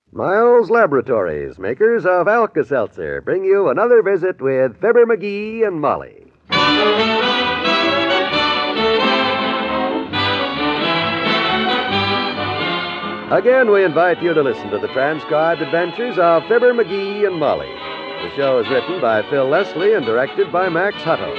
Miles Laboratories, makers of Alka-Seltzer, bring you another visit with Fibber McGee and Molly. Again, we invite you to listen to the transcribed adventures of Fibber McGee and Molly. The show is written by Phil Leslie and directed by Max Hutto.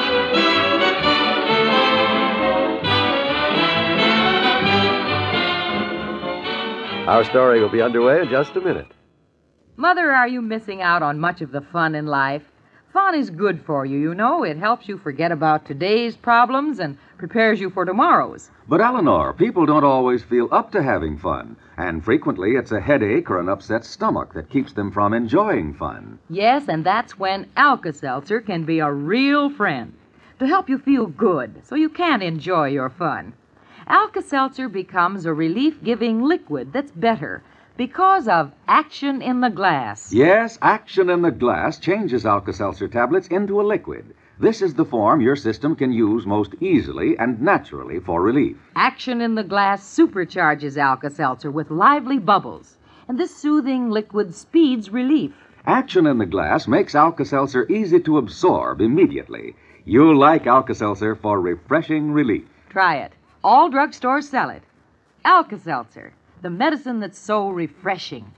Our story will be underway in just a minute. Mother, are you missing out on much of the fun in life? Fun is good for you, you know. It helps you forget about today's problems and prepares you for tomorrow's. But, Eleanor, people don't always feel up to having fun. And frequently it's a headache or an upset stomach that keeps them from enjoying fun. Yes, and that's when Alka-Seltzer can be a real friend to help you feel good so you can enjoy your fun. Alka-Seltzer becomes a relief-giving liquid that's better because of action in the glass. Yes, action in the glass changes Alka-Seltzer tablets into a liquid. This is the form your system can use most easily and naturally for relief. Action in the glass supercharges Alka-Seltzer with lively bubbles, and this soothing liquid speeds relief. Action in the glass makes Alka-Seltzer easy to absorb immediately. You'll like Alka-Seltzer for refreshing relief. Try it. All drugstores sell it. Alka-Seltzer, the medicine that's so refreshing.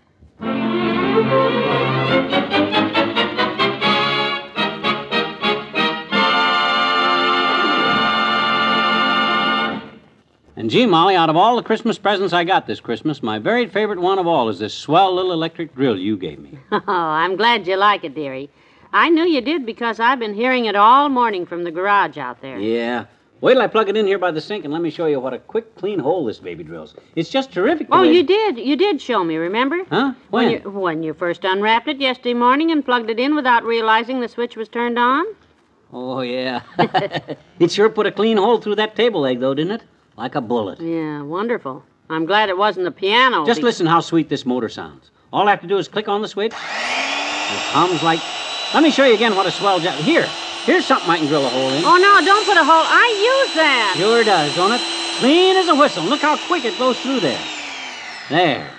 And gee, Molly, out of all the Christmas presents I got this Christmas, my very favorite one of all is this swell little electric drill you gave me. Oh, I'm glad you like it, dearie. I knew you did because I've been hearing it all morning from the garage out there. Yeah. Wait till I plug it in here by the sink and let me show you what a quick, clean hole this baby drills. It's just terrific. Oh, you did. You did show me, remember? Huh? When you first unwrapped it yesterday morning and plugged it in without realizing the switch was turned on? Oh, yeah. It sure put a clean hole through that table leg, though, didn't it? Like a bullet. Yeah, wonderful. I'm glad it wasn't the piano. Just listen how sweet this motor sounds. All I have to do is click on the switch. It hums like... Let me show you again what a swell job... Here's something I can drill a hole in. Oh, no, don't put a hole. I use that. Sure does, don't it? Clean as a whistle. Look how quick it goes through there. There.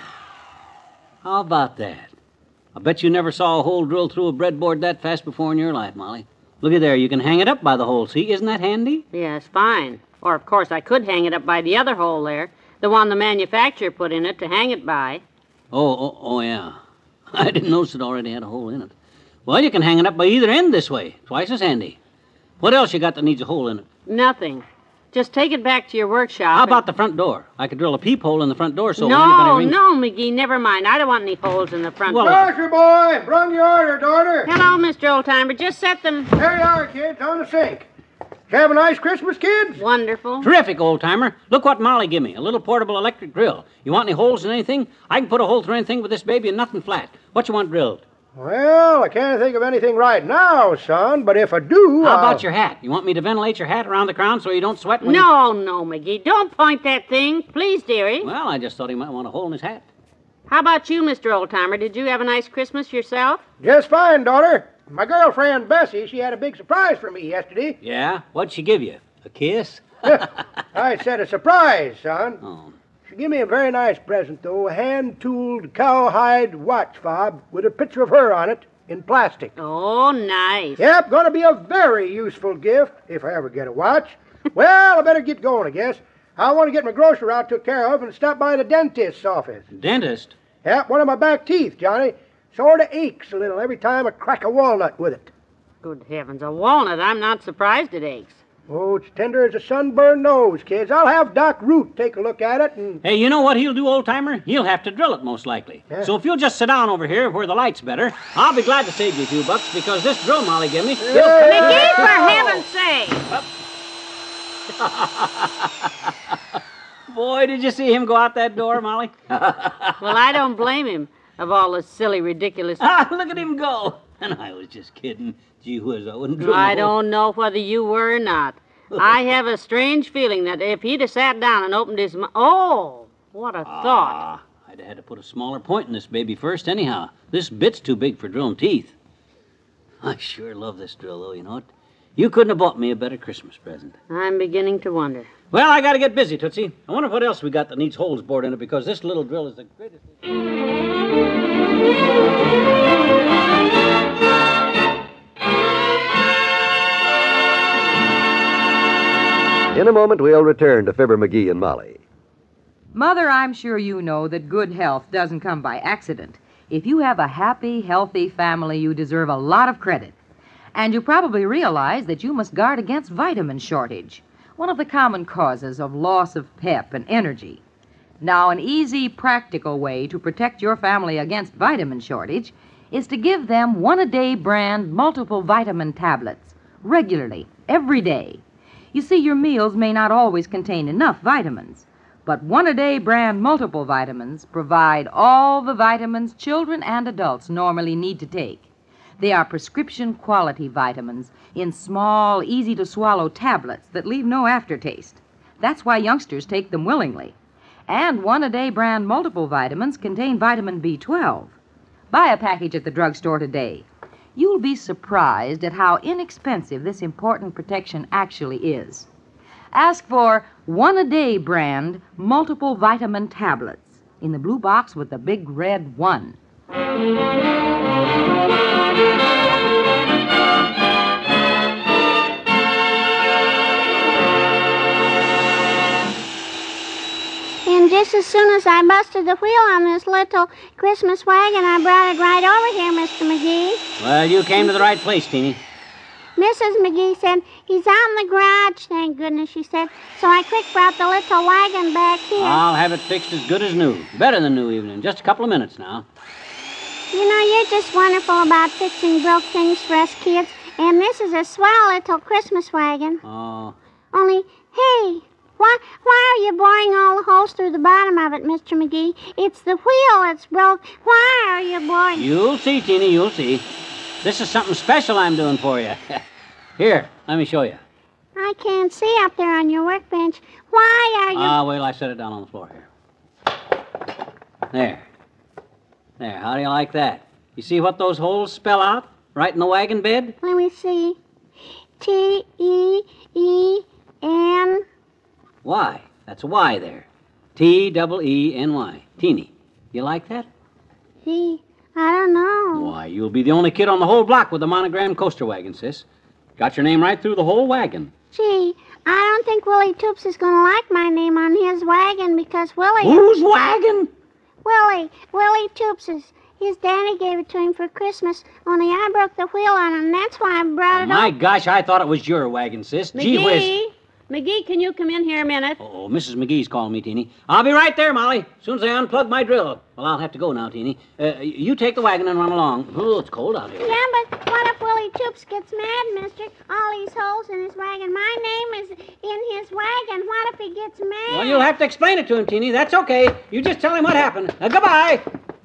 How about that? I bet you never saw a hole drilled through a breadboard that fast before in your life, Molly. Look at there. You can hang it up by the hole. See, isn't that handy? Yes, fine. Or, of course, I could hang it up by the other hole there, the one the manufacturer put in it to hang it by. Oh, yeah. I didn't notice it already had a hole in it. Well, you can hang it up by either end this way. Twice as handy. What else you got that needs a hole in it? Nothing. Just take it back to your workshop. How about the front door? I could drill a peephole in the front door so No, when anybody rings... no, McGee, never mind. I don't want any holes in the front door. Grocery boy, brung your order, daughter. Hello, Mr. Oldtimer. Just set them... There you are, kids, on the sink. Did you have a nice Christmas, kids? Wonderful. Terrific, old-timer. Look what Molly give me, a little portable electric drill. You want any holes in anything? I can put a hole through anything with this baby and nothing flat. What you want drilled? Well, I can't think of anything right now, son, but if I do, How about your hat? You want me to ventilate your hat around the crown so you don't sweat when No, McGee. Don't point that thing. Please, dearie. Well, I just thought he might want a hole in his hat. How about you, Mr. Oldtimer? Did you have a nice Christmas yourself? Just fine, daughter. My girlfriend, Bessie, she had a big surprise for me yesterday. Yeah? What'd she give you? A kiss? I said a surprise, son. Oh. She gave me a very nice present, though, a hand-tooled cowhide watch fob with a picture of her on it in plastic. Oh, nice. Yep, going to be a very useful gift if I ever get a watch. Well, I better get going, I guess. I want to get my grocery route took care of and stop by the dentist's office. Dentist? Yep, one of my back teeth, Johnny. Sort of aches a little every time I crack a walnut with it. Good heavens, a walnut. I'm not surprised it aches. Oh, it's tender as a sunburned nose, kids. I'll have Doc Root take a look at it and... Hey, you know what he'll do, old-timer? He'll have to drill it, most likely. Yeah. So if you'll just sit down over here where the light's better, I'll be glad to save you a few bucks because this drill Molly gave me... McGee, for heaven's sake! Boy, did you see him go out that door, Molly? Well, I don't blame him of all this silly, ridiculous... Look at him go. And I was just kidding. Gee whiz, I wouldn't drill I don't know whether you were or not. I have a strange feeling that if he'd have sat down and opened his mouth... Oh, what a thought. I'd have had to put a smaller point in this baby first anyhow. This bit's too big for drilling teeth. I sure love this drill, though, you know it. You couldn't have bought me a better Christmas present. I'm beginning to wonder. Well, I got to get busy, Tootsie. I wonder what else we got that needs holes bored in it because this little drill is the greatest... In a moment, we'll return to Fibber McGee and Molly. Mother, I'm sure you know that good health doesn't come by accident. If you have a happy, healthy family, you deserve a lot of credit. And you probably realize that you must guard against vitamin shortage, one of the common causes of loss of pep and energy. Now, an easy, practical way to protect your family against vitamin shortage is to give them one-a-day brand multiple vitamin tablets regularly, every day. You see, your meals may not always contain enough vitamins, but one-a-day brand multiple vitamins provide all the vitamins children and adults normally need to take. They are prescription quality vitamins in small, easy-to-swallow tablets that leave no aftertaste. That's why youngsters take them willingly. And one-a-day brand multiple vitamins contain vitamin B12. Buy a package at the drugstore today. You'll be surprised at how inexpensive this important protection actually is. Ask for one-a-day brand multiple vitamin tablets in the blue box with the big red 1. And just as soon as I busted the wheel on this little Christmas wagon, I brought it right over here, Mr. McGee. Well, you came to the right place, Teeny. Mrs. McGee said, he's out in the garage, thank goodness, she said. So I quick brought the little wagon back here. I'll have it fixed as good as new. Better than new, even in just a couple of minutes now. You know, you're just wonderful about fixing broke things for us kids. And this is a swell little Christmas wagon. Oh. Only, hey, why are you boring all the holes through the bottom of it, Mr. McGee? It's the wheel that's broke. Why are you boring? You'll see, Teeny, you'll see. This is something special I'm doing for you. Here, let me show you. I can't see up there on your workbench. Why are you... Wait till I set it down on the floor here. There. There, how do you like that? You see what those holes spell out? Right in the wagon bed? Let me see. T-E-E-N... Y. That's a Y there. T-E-E-N-Y. Teeny. You like that? Gee, I don't know. Why, you'll be the only kid on the whole block with a monogram coaster wagon, sis. Got your name right through the whole wagon. Gee, I don't think Willie Toops is going to like my name on his wagon because Willie... Whose wagon? Willie Toops's. His daddy gave it to him for Christmas, only I broke the wheel on him. That's why I brought it My up. gosh, I thought it was your wagon, sis. Gee whiz. McGee, can you come in here a minute? Oh, Mrs. McGee's calling me, Teeny. I'll be right there, Molly, as soon as I unplug my drill. Well, I'll have to go now, Teeny. You take the wagon and run along. Oh, it's cold out here. Yeah, but what if Willie Toops gets mad, mister? All these holes in his wagon. My name is in his wagon. What if he gets mad? Well, you'll have to explain it to him, Teeny. That's okay. You just tell him what happened. Goodbye.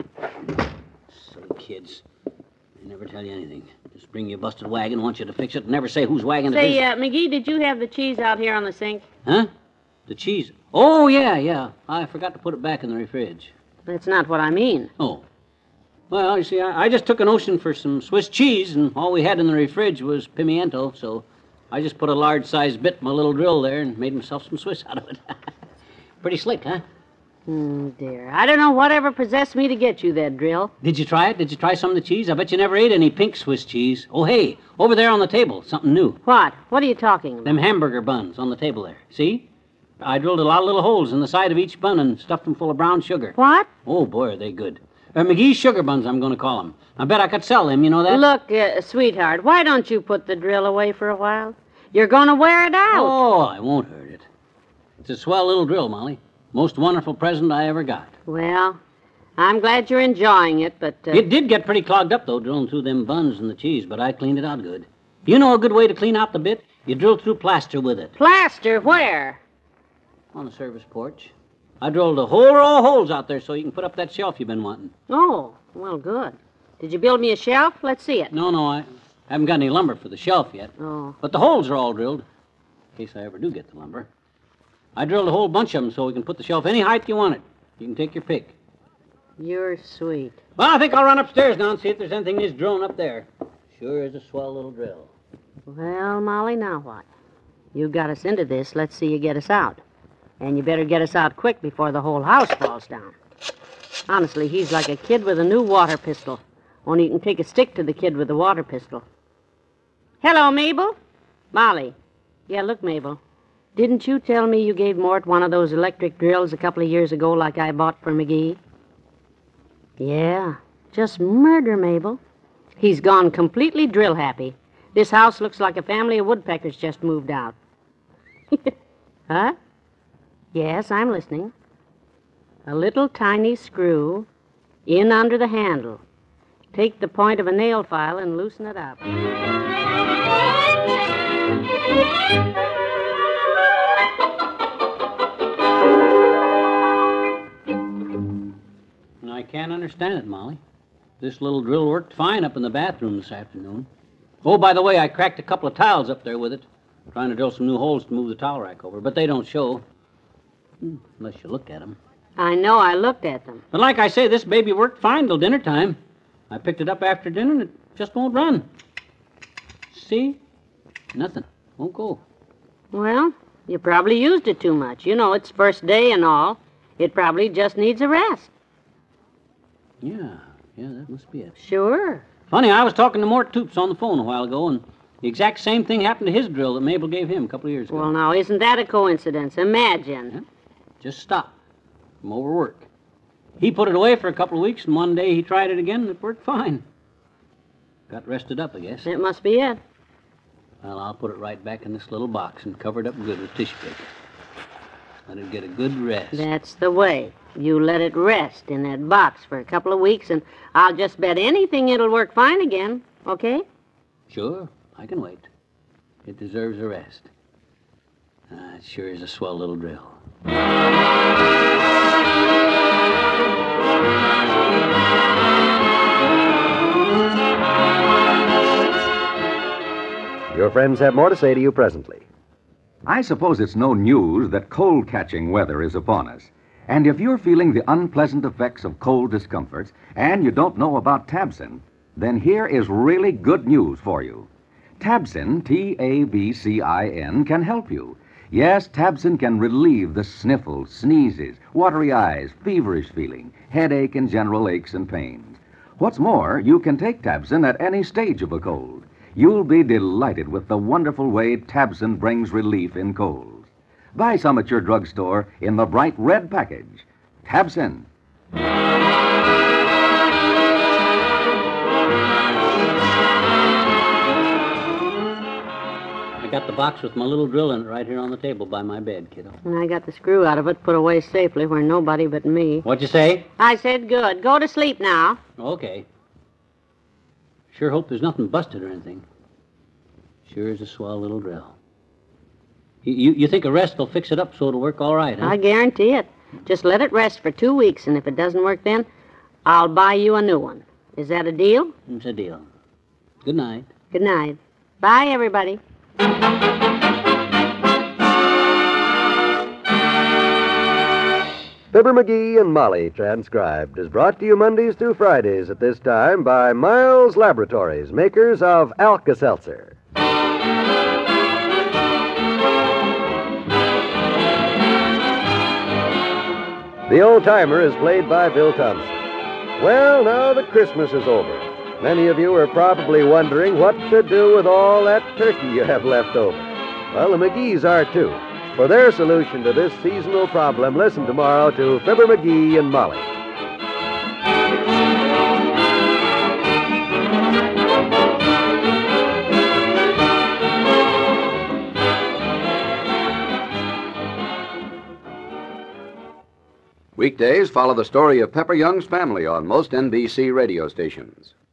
Silly kids. They never tell you anything. Just bring you a busted wagon, want you to fix it, and never say whose wagon it is. Say, McGee, did you have the cheese out here on the sink? Huh? The cheese? Oh, yeah. I forgot to put it back in the fridge. That's not what I mean. Oh. Well, you see, I just took a notion for some Swiss cheese, and all we had in the fridge was pimiento, so I just put a large-sized bit in my little drill there and made myself some Swiss out of it. Pretty slick, huh? Dear. I don't know whatever possessed me to get you that drill. Did you try it? Did you try some of the cheese? I bet you never ate any pink Swiss cheese. Oh, hey, over there on the table, something new. What? What are you talking about? Them hamburger buns on the table there. See? I drilled a lot of little holes in the side of each bun and stuffed them full of brown sugar. What? Oh, boy, are they good. McGee's sugar buns, I'm going to call them. I bet I could sell them, you know that? Look, sweetheart, why don't you put the drill away for a while? You're going to wear it out. Oh, I won't hurt it. It's a swell little drill, Molly. Most wonderful present I ever got. Well, I'm glad you're enjoying it, but... It did get pretty clogged up, though, drilling through them buns and the cheese, but I cleaned it out good. You know a good way to clean out the bit? You drill through plaster with it. Plaster? Where? On the service porch. I drilled a whole row of holes out there so you can put up that shelf you've been wanting. Oh, well, good. Did you build me a shelf? Let's see it. No, I haven't got any lumber for the shelf yet. Oh. But the holes are all drilled, in case I ever do get the lumber. I drilled a whole bunch of them so we can put the shelf any height you want it. You can take your pick. You're sweet. Well, I think I'll run upstairs now and see if there's anything in this drilling up there. Sure is a swell little drill. Well, Molly, now what? You got us into this. Let's see you get us out. And you better get us out quick before the whole house falls down. Honestly, he's like a kid with a new water pistol. Only you can take a stick to the kid with the water pistol. Hello, Mabel? Molly. Yeah, look, Mabel. Didn't you tell me you gave Mort one of those electric drills a couple of years ago like I bought for McGee? Yeah, just murder, Mabel. He's gone completely drill happy. This house looks like a family of woodpeckers just moved out. Huh? Yes, I'm listening. A little tiny screw in under the handle. Take the point of a nail file and loosen it up. I can't understand it, Molly. This little drill worked fine up in the bathroom this afternoon. Oh, by the way, I cracked a couple of tiles up there with it, trying to drill some new holes to move the towel rack over, but they don't show. Unless you look at them. I know, I looked at them. But like I say, this baby worked fine till dinner time. I picked it up after dinner and it just won't run. See? Nothing. Won't go. Well, you probably used it too much. You know, it's first day and all. It probably just needs a rest. Yeah, that must be it. Sure. Funny, I was talking to Mort Toops on the phone a while ago, and the exact same thing happened to his drill that Mabel gave him a couple of years ago. Well, now, isn't that a coincidence? Imagine. Yeah. Just stop from overwork. He put it away for a couple of weeks, and one day he tried it again, and it worked fine. Got rested up, I guess. It must be it. Well, I'll put it right back in this little box and cover it up good with tissue paper. Let it get a good rest. That's the way. You let it rest in that box for a couple of weeks, and I'll just bet anything it'll work fine again, okay? Sure, I can wait. It deserves a rest. It sure is a swell little drill. Your friends have more to say to you presently. I suppose it's no news that cold-catching weather is upon us. And if you're feeling the unpleasant effects of cold discomforts and you don't know about Tabsin, then here is really good news for you. Tabsin, Tabcin, can help you. Yes, Tabsin can relieve the sniffles, sneezes, watery eyes, feverish feeling, headache, and general aches and pains. What's more, you can take Tabsin at any stage of a cold. You'll be delighted with the wonderful way Tabsin brings relief in colds. Buy some at your drugstore in the bright red package. Tabsin. I got the box with my little drill in it right here on the table by my bed, kiddo. And I got the screw out of it put away safely where nobody but me. What'd you say? I said good. Go to sleep now. Okay. Sure hope there's nothing busted or anything. Sure is a swell little drill. You think a rest will fix it up so it'll work all right, huh? I guarantee it. Just let it rest for 2 weeks, and if it doesn't work then, I'll buy you a new one. Is that a deal? It's a deal. Good night. Good night. Bye, everybody. Fibber McGee and Molly, transcribed, is brought to you Mondays through Fridays at this time by Miles Laboratories, makers of Alka-Seltzer. The old-timer is played by Bill Thompson. Well, now that Christmas is over, many of you are probably wondering what to do with all that turkey you have left over. Well, the McGees are too. For their solution to this seasonal problem, listen tomorrow to Fibber McGee and Molly. Weekdays follow the story of Pepper Young's family on most NBC radio stations.